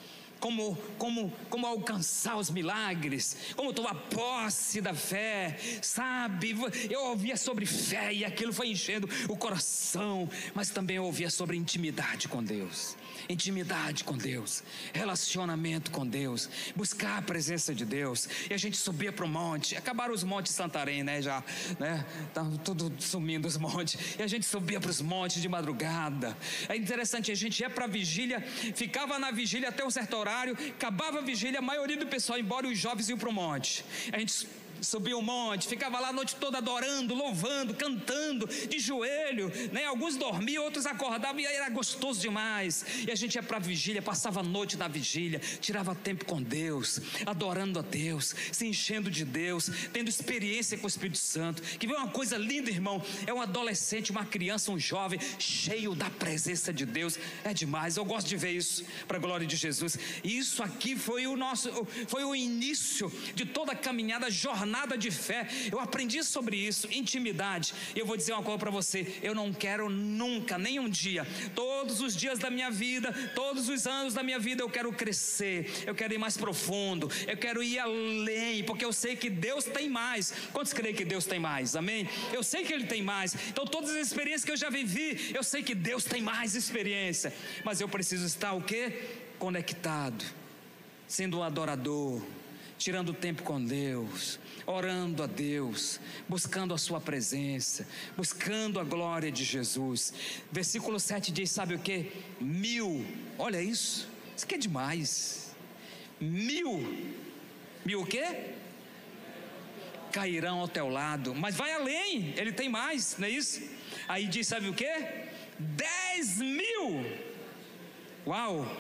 Como, como, como alcançar os milagres, como tomar posse da fé, sabe? Eu ouvia sobre fé e aquilo foi enchendo o coração. Mas também eu ouvia sobre intimidade com Deus. Intimidade com Deus, relacionamento com Deus, buscar a presença de Deus. E a gente subia para o monte. Acabaram os montes de Santarém, né? Já, né? Estavam tudo sumindo os montes. E a gente subia para os montes de madrugada. É interessante, a gente ia para a vigília, ficava na vigília até um certo horário, acabava a vigília, a maioria do pessoal ia embora e os jovens iam para o monte. A gente subia o monte, ficava lá a noite toda adorando, louvando, cantando, de joelho, né? Alguns dormiam, outros acordavam, e aí era gostoso demais. E a gente ia para a vigília, passava a noite na vigília, tirava tempo com Deus, adorando a Deus, se enchendo de Deus, tendo experiência com o Espírito Santo. Que vê uma coisa linda, irmão, é um adolescente, uma criança, um jovem cheio da presença de Deus. É demais, eu gosto de ver isso, para a glória de Jesus. E isso aqui foi o nosso, foi o início de toda a caminhada, jornada nada de fé. Eu aprendi sobre isso, intimidade. E eu vou dizer uma coisa para você: eu não quero nunca, nem um dia, todos os dias da minha vida, todos os anos da minha vida, eu quero crescer, eu quero ir mais profundo, eu quero ir além, porque eu sei que Deus tem mais. Quantos creem que Deus tem mais? Amém? Eu sei que Ele tem mais. Então todas as experiências que eu já vivi, eu sei que Deus tem mais experiência, mas eu preciso estar o quê? Conectado, sendo um adorador, tirando tempo com Deus, orando a Deus, buscando a sua presença, buscando a glória de Jesus. Versículo sete diz, sabe o que? Mil, olha isso, isso aqui é demais. Mil, mil o quê? Cairão ao teu lado, mas vai além, Ele tem mais, não é isso? Aí diz, sabe o que? Dez mil, uau!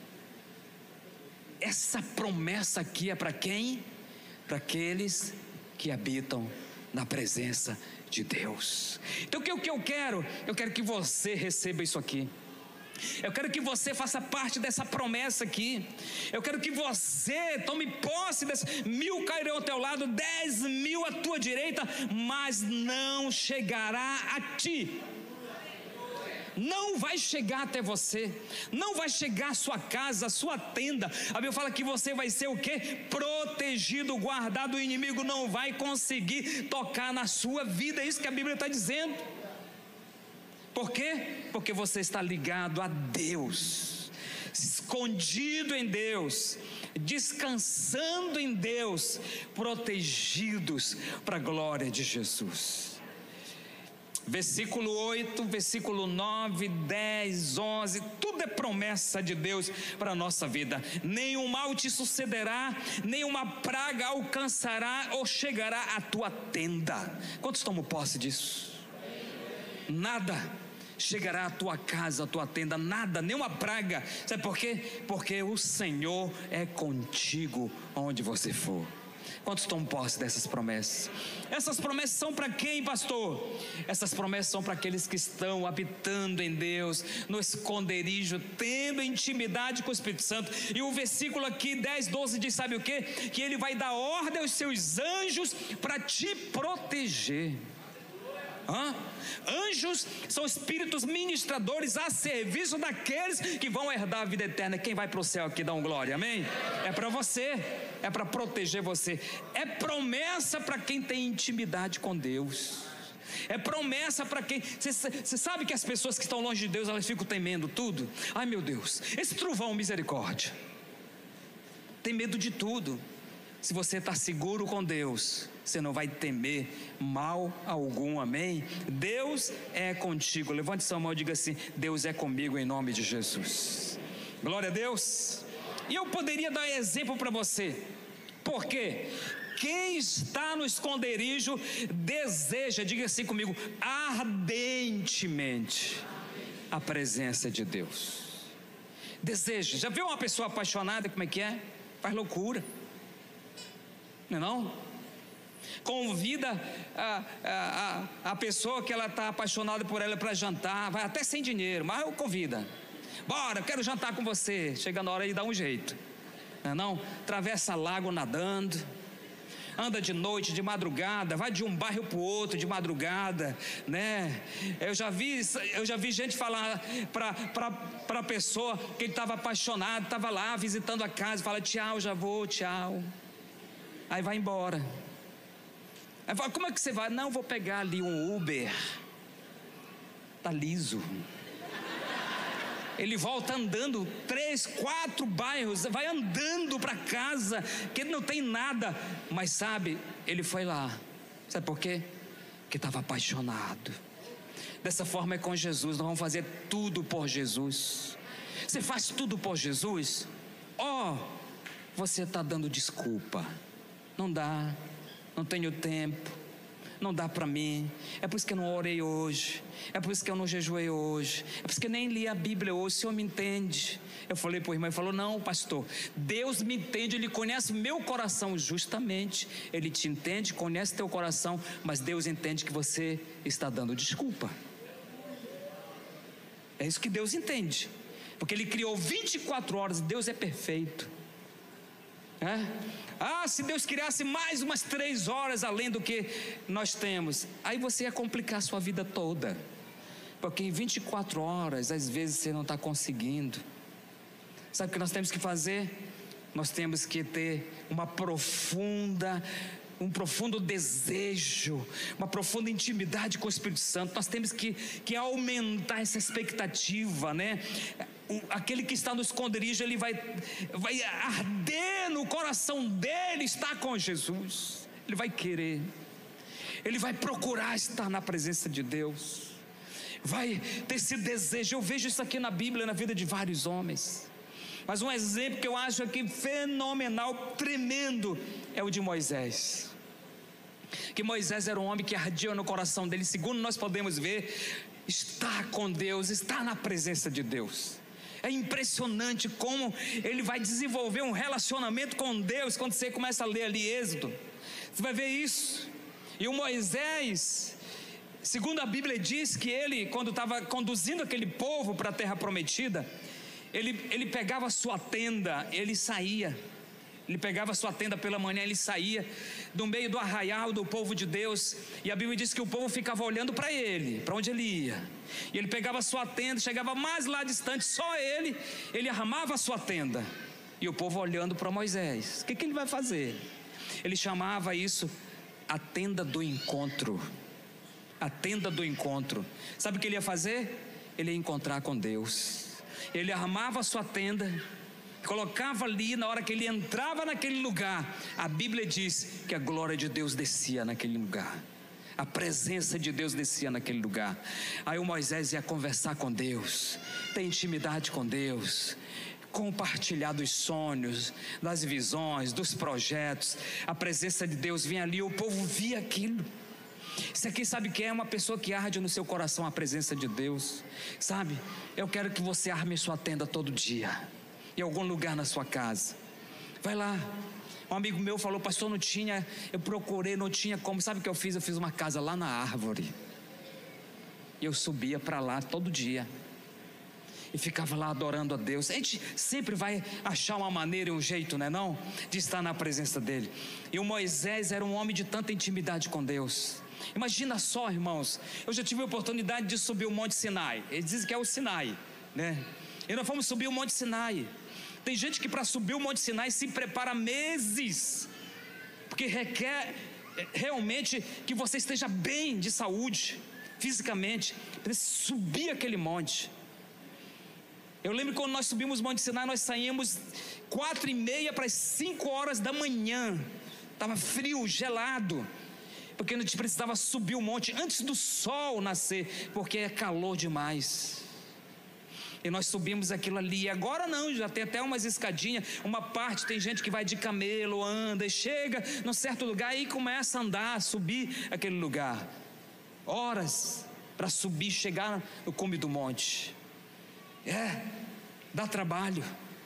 Essa promessa aqui é para quem? Para aqueles que habitam na presença de Deus. Então o que, o que eu quero? Eu quero que você receba isso aqui. Eu quero que você faça parte dessa promessa aqui. Eu quero que você tome posse dessas. Mil cairão ao teu lado, dez mil à tua direita, mas não chegará a ti. Não vai chegar até você, não vai chegar à sua casa, à sua tenda. A Bíblia fala que você vai ser o quê? Protegido, guardado. O inimigo não vai conseguir tocar na sua vida. É isso que a Bíblia está dizendo. Por quê? Porque você está ligado a Deus, escondido em Deus, descansando em Deus, protegidos para a glória de Jesus. Versículo oito, versículo nove, dez, onze, tudo é promessa de Deus para a nossa vida. Nenhum mal te sucederá, nenhuma praga alcançará ou chegará à tua tenda. Quantos tomam posse disso? Nada chegará à tua casa, à tua tenda, nada, nenhuma praga. Sabe por quê? Porque o Senhor é contigo onde você for. Quantos tomam posse dessas promessas? Essas promessas são para quem, pastor? Essas promessas são para aqueles que estão habitando em Deus, no esconderijo, tendo intimidade com o Espírito Santo. E o versículo aqui, dez, doze, diz, sabe o quê? Que ele vai dar ordem aos seus anjos para te proteger. Hã? Anjos são espíritos ministradores a serviço daqueles que vão herdar a vida eterna. Quem vai para o céu aqui dá um glória, amém? É para você, é para proteger você. É promessa para quem tem intimidade com Deus. É promessa para quem... Você sabe que as pessoas que estão longe de Deus, elas ficam temendo tudo. Ai meu Deus, esse trovão, misericórdia. Tem medo de tudo. Se você está seguro com Deus, você não vai temer mal algum, amém? Deus é contigo. Levante sua mão e diga assim: Deus é comigo, em nome de Jesus. Glória a Deus. E eu poderia dar exemplo para você. Por quê? Quem está no esconderijo deseja, diga assim comigo, ardentemente a presença de Deus. Deseja. Já viu uma pessoa apaixonada, como é que é? Faz loucura. Não é não? Convida a, a, a, a pessoa que ela está apaixonada por ela para jantar, vai até sem dinheiro, mas eu convida. Bora, quero jantar com você. Chega na hora e dá um jeito. Não é não? Atravessa lago nadando, anda de noite, de madrugada, vai de um bairro para o outro de madrugada, né? Eu já vi, eu já vi gente falar para a pessoa que ele estava apaixonado, estava lá visitando a casa, fala: tchau, já vou, tchau. Aí vai embora. Aí fala: como é que você vai? Não, vou pegar ali um Uber. Tá liso. Ele volta andando três, quatro bairros, vai andando para casa, que ele não tem nada. Mas sabe, ele foi lá. Sabe por quê? Porque estava apaixonado. Dessa forma é com Jesus. Nós vamos fazer tudo por Jesus. Você faz tudo por Jesus? Ó, oh, você está dando desculpa. Não dá, não tenho tempo, não dá para mim. É por isso que eu não orei hoje, é por isso que eu não jejuei hoje, é por isso que eu nem li a Bíblia hoje. O Senhor me entende? Eu falei para o irmão, ele falou: não, pastor, Deus me entende, Ele conhece meu coração. Justamente, Ele te entende, conhece teu coração, mas Deus entende que você está dando desculpa. É isso que Deus entende, porque Ele criou vinte e quatro horas, Deus é perfeito. É? Ah, se Deus criasse mais umas três horas além do que nós temos, aí você ia complicar a sua vida toda, porque em vinte e quatro horas às vezes você não está conseguindo. Sabe o que nós temos que fazer? Nós temos que ter uma profunda um profundo desejo, uma profunda intimidade com o Espírito Santo. Nós temos que, que aumentar essa expectativa, né? O, aquele que está no esconderijo, ele vai, vai arder no coração dele estar com Jesus. Ele vai querer, ele vai procurar estar na presença de Deus, vai ter esse desejo. Eu vejo isso aqui na Bíblia, na vida de vários homens. Mas um exemplo que eu acho aqui fenomenal, tremendo, é o de Moisés. Que Moisés era um homem que ardia no coração dele, segundo nós podemos ver, estar com Deus, estar na presença de Deus. É impressionante como ele vai desenvolver um relacionamento com Deus. Quando você começa a ler ali Êxodo, você vai ver isso. E o Moisés, segundo a Bíblia diz que ele, quando estava conduzindo aquele povo para a terra prometida, Ele, ele pegava a sua tenda, ele saía. Ele pegava a sua tenda pela manhã, ele saía do meio do arraial do povo de Deus. E a Bíblia diz que o povo ficava olhando para ele, para onde ele ia. E ele pegava a sua tenda, chegava mais lá distante, só ele, ele armava a sua tenda. E o povo olhando para Moisés. O que, que ele vai fazer? Ele chamava isso a tenda do encontro. A tenda do encontro. Sabe o que ele ia fazer? Ele ia encontrar com Deus. Ele armava a sua tenda, colocava ali. Na hora que ele entrava naquele lugar, a Bíblia diz que a glória de Deus descia naquele lugar, a presença de Deus descia naquele lugar. Aí o Moisés ia conversar com Deus, ter intimidade com Deus, compartilhar dos sonhos, das visões, dos projetos. A presença de Deus vinha ali, o povo via aquilo. Isso aqui, sabe o que é? Uma pessoa que arde no seu coração a presença de Deus. Sabe, eu quero que você arme sua tenda todo dia, em algum lugar na sua casa. Vai lá, Um amigo meu falou: pastor, não tinha, eu procurei, não tinha como. Sabe o que eu fiz? Eu fiz uma casa lá na árvore. E eu subia para lá todo dia. E ficava lá adorando a Deus. A gente sempre vai achar uma maneira e um jeito, né, não? De estar na presença dele. E o Moisés era um homem de tanta intimidade com Deus. Imagina só, irmãos, eu já tive a oportunidade de subir o Monte Sinai. Eles dizem que é o Sinai, né? E nós fomos subir o Monte Sinai. Tem gente que para subir o Monte Sinai se prepara meses, porque requer realmente que você esteja bem de saúde, fisicamente, para subir aquele monte. Eu lembro que quando nós subimos o Monte Sinai, nós saímos quatro e meia para as cinco horas da manhã. Estava frio, gelado, porque a gente precisava subir o monte antes do sol nascer, porque é calor demais. E nós subimos aquilo ali. Agora não, já tem até umas escadinhas. Uma parte tem gente que vai de camelo, anda e chega num certo lugar e começa a andar, subir aquele lugar. Horas para subir, chegar no cume do monte. É, dá trabalho,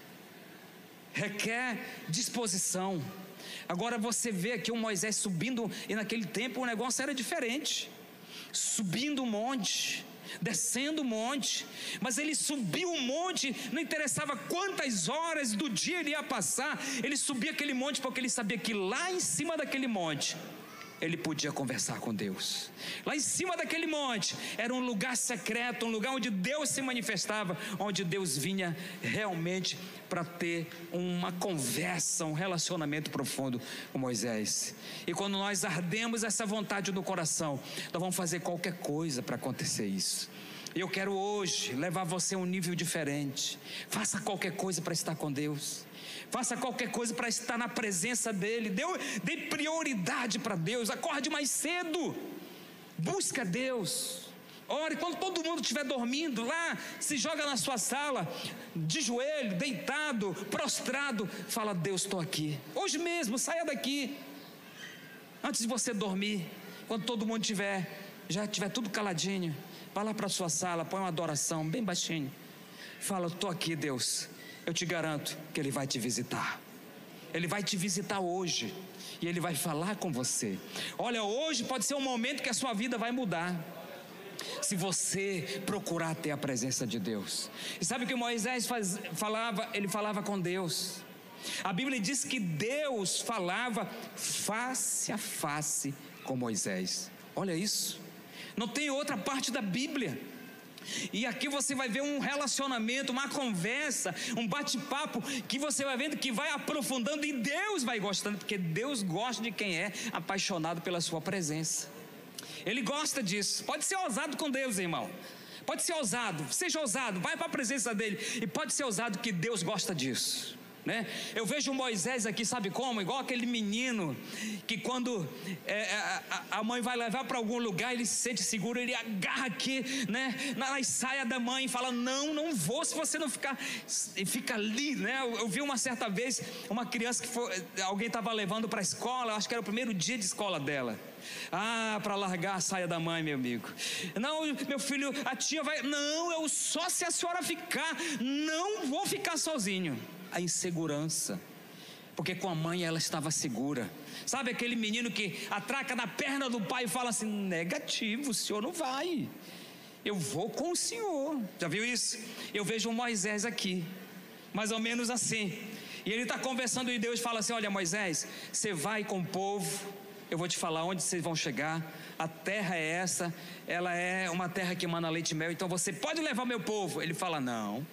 requer disposição. Agora você vê aqui o Moisés subindo, e naquele tempo o negócio era diferente. Subindo o monte, descendo o monte, mas ele subiu o monte, não interessava quantas horas do dia ele ia passar, ele subia aquele monte porque ele sabia que lá em cima daquele monte ele podia conversar com Deus. Lá em cima daquele monte era um lugar secreto, um lugar onde Deus se manifestava, onde Deus vinha realmente para ter uma conversa, um relacionamento profundo com Moisés. E quando nós ardemos essa vontade no coração, nós vamos fazer qualquer coisa para acontecer isso. E eu quero hoje levar você a um nível diferente. Faça qualquer coisa para estar com Deus. Faça qualquer coisa para estar na presença dele. Dê, dê prioridade para Deus. Acorde mais cedo. Busca Deus. Ore. Quando todo mundo estiver dormindo lá, se joga na sua sala, de joelho, deitado, prostrado. Fala: Deus, estou aqui. Hoje mesmo, saia daqui. Antes de você dormir, quando todo mundo tiver, já estiver tudo caladinho, vá lá para a sua sala, põe uma adoração bem baixinho. Fala: estou aqui, Deus. Eu te garanto que Ele vai te visitar. Ele vai te visitar hoje. E Ele vai falar com você. Olha, hoje pode ser um momento que a sua vida vai mudar, se você procurar ter a presença de Deus. E sabe o que Moisés faz, falava? Ele falava com Deus. A Bíblia diz que Deus falava face a face com Moisés. Olha isso. Não tem outra parte da Bíblia. E aqui você vai ver um relacionamento, uma conversa, um bate-papo, que você vai vendo que vai aprofundando, e Deus vai gostando, porque Deus gosta de quem é apaixonado pela sua presença. Ele gosta disso. Pode ser ousado com Deus, irmão. Pode ser ousado, seja ousado, vai para a presença dele. E pode ser ousado, que Deus gosta disso, né? Eu vejo Moisés aqui, sabe como? Igual aquele menino que quando é, a, a mãe vai levar para algum lugar, ele se sente seguro, ele agarra aqui, né, na saia da mãe e fala: não, não vou se você não ficar. E fica ali, né? Eu, eu vi uma certa vez uma criança que foi, alguém estava levando para a escola, acho que era o primeiro dia de escola dela. Ah, para largar a saia da mãe, meu amigo. Não, meu filho, a tia vai. Não, eu só se a senhora ficar. Não vou ficar sozinho. A insegurança, porque com a mãe ela estava segura. Sabe aquele menino que atraca na perna do pai e fala assim: negativo, o senhor não vai, eu vou com o senhor. Já viu isso? Eu vejo o Moisés aqui, mais ou menos assim. E ele está conversando e Deus fala assim: olha, Moisés, você vai com o povo, eu vou te falar onde vocês vão chegar. A terra é essa, ela é uma terra que emana leite e mel, então você pode levar meu povo. Ele fala: não,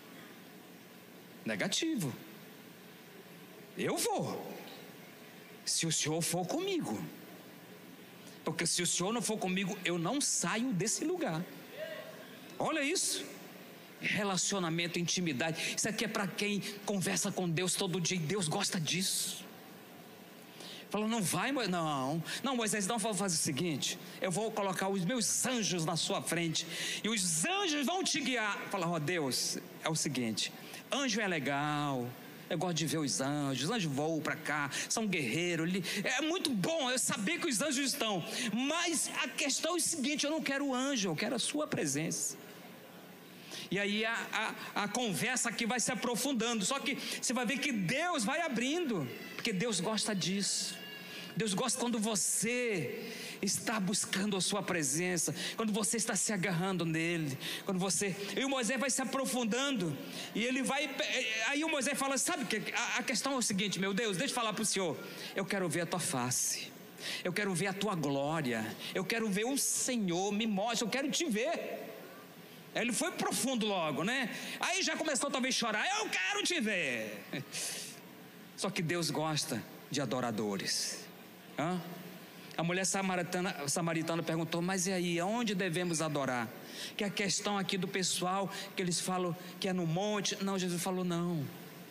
negativo, eu vou, se o senhor for comigo, porque se o senhor não for comigo, eu não saio desse lugar. Olha isso, relacionamento, intimidade. Isso aqui é para quem conversa com Deus todo dia, e Deus gosta disso. Fala: não vai, não, não, Moisés, então vou fazer o seguinte: eu vou colocar os meus anjos na sua frente, e os anjos vão te guiar. Fala: ó, Deus, é o seguinte, anjo é legal, eu gosto de ver os anjos, os anjos voam para cá, são guerreiros, é muito bom eu saber que os anjos estão, mas a questão é o seguinte: eu não quero o anjo, eu quero a sua presença. E aí a, a, a conversa aqui vai se aprofundando, só que você vai ver que Deus vai abrindo, porque Deus gosta disso. Deus gosta quando você está buscando a sua presença, quando você está se agarrando nele, quando você... E o Moisés vai se aprofundando, e ele vai... Aí o Moisés fala, sabe que a questão é o seguinte, meu Deus, deixa eu falar para o Senhor, eu quero ver a tua face, eu quero ver a tua glória, eu quero ver o Senhor, me mostra, eu quero te ver. Ele foi profundo logo, né? Aí já começou talvez a chorar, eu quero te ver. Só que Deus gosta de adoradores. Hã? A mulher samaritana, samaritana perguntou, mas e aí, aonde devemos adorar? Que a questão aqui do pessoal, que eles falam que é no monte. Não, Jesus falou não.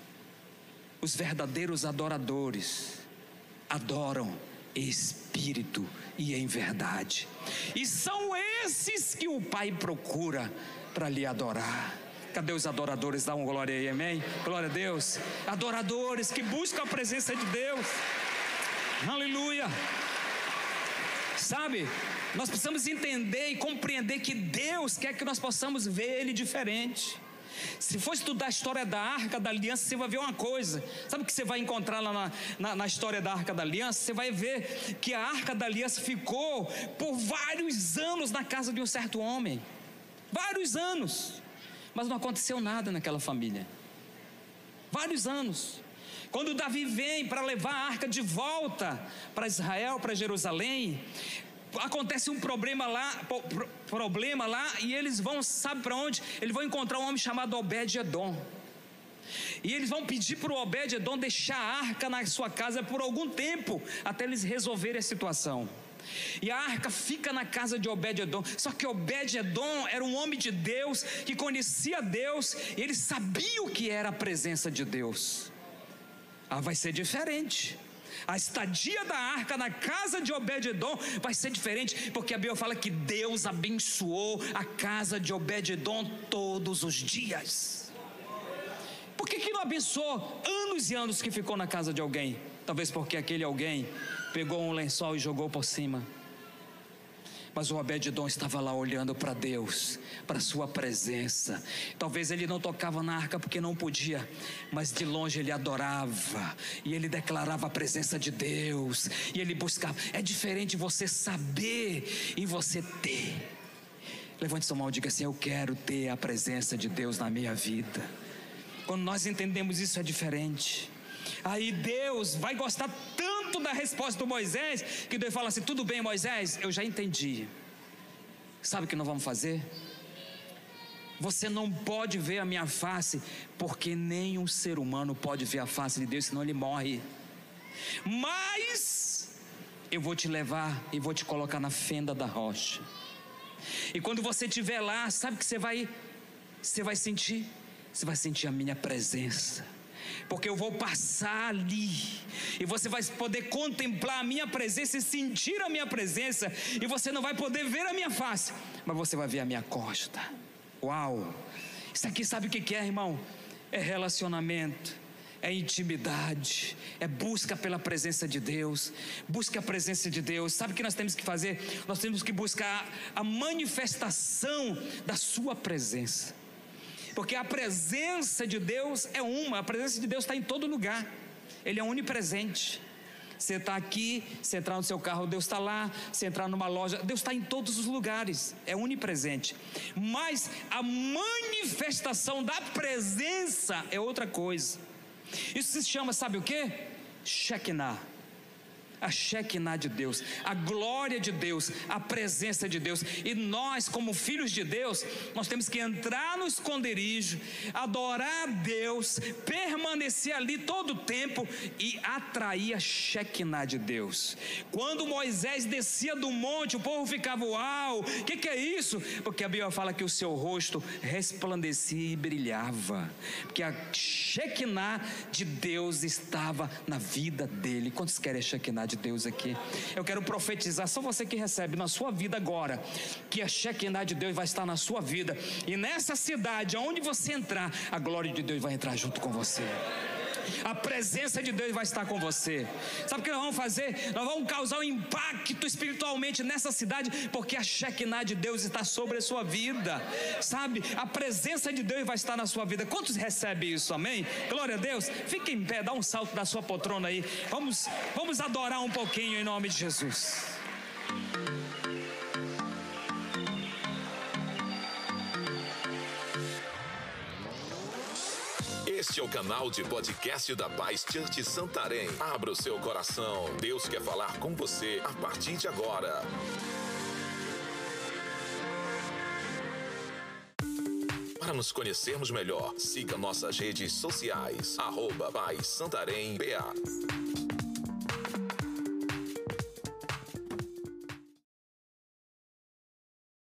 Os verdadeiros adoradores adoram em espírito e em verdade. E são esses que o Pai procura para lhe adorar. Cadê os adoradores? Dá uma glória aí, amém? Glória a Deus. Adoradores que buscam a presença de Deus. Aleluia. Sabe, nós precisamos entender e compreender que Deus quer que nós possamos ver Ele diferente. Se for estudar a história da Arca da Aliança, você vai ver uma coisa. Sabe o que você vai encontrar lá na, na, na história da Arca da Aliança? Você vai ver que a Arca da Aliança ficou por vários anos na casa de um certo homem. Vários anos. Mas não aconteceu nada naquela família. Vários anos. Quando Davi vem para levar a arca de volta para Israel, para Jerusalém, acontece um problema lá, problema lá, e eles vão, sabe para onde? Eles vão encontrar um homem chamado Obed-Edom. E eles vão pedir para o Obed-Edom deixar a arca na sua casa por algum tempo, até eles resolverem a situação. E a arca fica na casa de Obed-Edom. Só que Obed-Edom era um homem de Deus, que conhecia Deus, e ele sabia o que era a presença de Deus. Ah, vai ser diferente. A estadia da arca na casa de Obed-Edom vai ser diferente, porque a Bíblia fala que Deus abençoou a casa de Obed-Edom todos os dias. Por que que não abençoou anos e anos que ficou na casa de alguém? Talvez porque aquele alguém pegou um lençol e jogou por cima. Mas o Obed-Edom estava lá olhando para Deus, para a sua presença. Talvez ele não tocava na arca porque não podia, mas de longe ele adorava, e ele declarava a presença de Deus, e ele buscava. É diferente você saber e você ter. Levante sua mão e diga assim, eu quero ter a presença de Deus na minha vida. Quando nós entendemos isso é diferente. Aí Deus vai gostar tanto da resposta do Moisés, que Deus fala assim, tudo bem Moisés, eu já entendi. Sabe o que nós vamos fazer? Você não pode ver a minha face, porque nenhum ser humano pode ver a face de Deus, senão ele morre. Mas eu vou te levar e vou te colocar na fenda da rocha. E quando você estiver lá, sabe o que você vai, você vai sentir? Você vai sentir a minha presença. Porque eu vou passar ali, e você vai poder contemplar a minha presença e sentir a minha presença, e você não vai poder ver a minha face, mas você vai ver a minha costa. Uau! Isso aqui sabe o que é, irmão? É relacionamento, é intimidade, é busca pela presença de Deus. Busca a presença de Deus. Sabe o que nós temos que fazer? Nós temos que buscar a manifestação da sua presença. Porque a presença de Deus é uma, a presença de Deus está em todo lugar. Ele é onipresente. Você está aqui, você entrar no seu carro, Deus está lá. Você entrar numa loja, Deus está em todos os lugares. É onipresente. Mas a manifestação da presença é outra coisa. Isso se chama, sabe o que? Shekinah. A Shekinah de Deus, a glória de Deus, a presença de Deus. E nós, como filhos de Deus, nós temos que entrar no esconderijo, adorar a Deus, permanecer ali todo o tempo e atrair a Shekinah de Deus. Quando Moisés descia do monte, o povo ficava, uau, o que, que é isso? Porque a Bíblia fala que o seu rosto resplandecia e brilhava, porque a Shekinah de Deus estava na vida dele. Quantos querem a Shekinah de Deus aqui? Eu quero profetizar, só você que recebe na sua vida agora, que a Shekinah de Deus vai estar na sua vida, e nessa cidade, aonde você entrar, a glória de Deus vai entrar junto com você. A presença de Deus vai estar com você. Sabe o que nós vamos fazer? Nós vamos causar um impacto espiritualmente nessa cidade, porque a Shekinah de Deus está sobre a sua vida, sabe? A presença de Deus vai estar na sua vida. Quantos recebem isso? Amém? Glória a Deus. Fique em pé, dá um salto da sua poltrona aí. Vamos, vamos adorar um pouquinho em nome de Jesus. Este é o canal de podcast da Paz Church Santarém. Abra o seu coração. Deus quer falar com você a partir de agora. Para nos conhecermos melhor, siga nossas redes sociais. Arroba Paz Santarém B A.